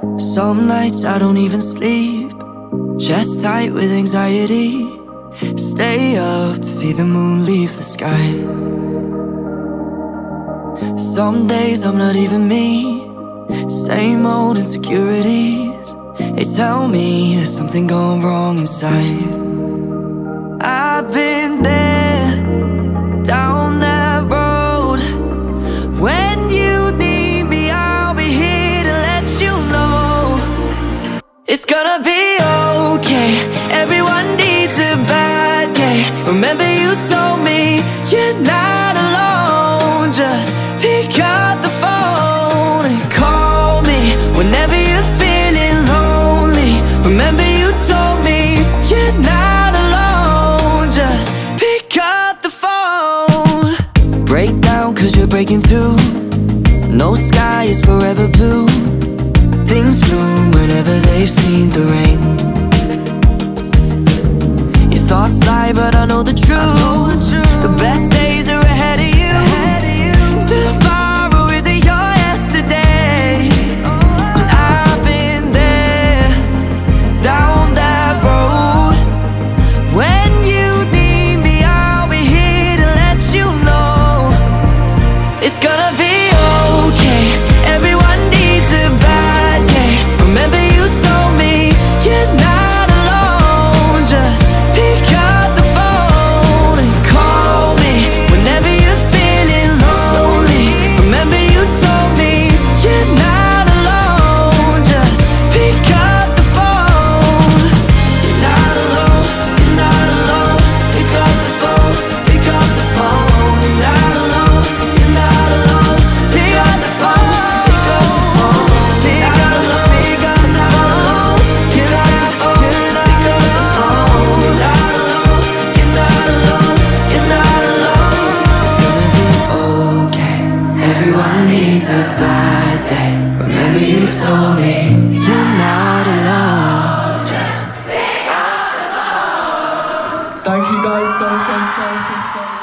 Some nights I don't even sleep, chest tight with anxiety. Stay up to see the moon leave the sky. Some days I'm not even me, same old insecurities. They tell me there's something gone wrong inside. I've been there, down that road. When you need me, I'll be here to let you know it's gonna be okay. Everyone needs a bad day. Remember you told me you're not alone. Just pick up the phone and call me whenever you're feeling lonely. Remember you told me you're not alone. Just pick up the phone. Break down cause you're breaking through. No sky is forever blue. Things bloom whenever they've seen the rain. Your thoughts lie but I know the truth. The best days are ahead of you. Tomorrow isn't your yesterday. And I've been there, down that road. When you need me, I'll be here to let you know it's gonna be okay. Everyone needs a bad day. Remember you told me you're not alone. Just pick up the phone and call me whenever you're feeling lonely. Remember you told me you're not alone. Just pick up the phone. You're not alone, you're not alone. Pick up the phone, pick up the phone. You're not alone, you're not alone. Pick up the phone, pick up the phone. You're not alone, pick up the phone. Pick up the phone, pick up the phone. You're not alone, you're not alone. You're not alone. It's gonna be okay. Everyone needs a bad day. Remember you told me you're not alone. Just Thank you guys so much.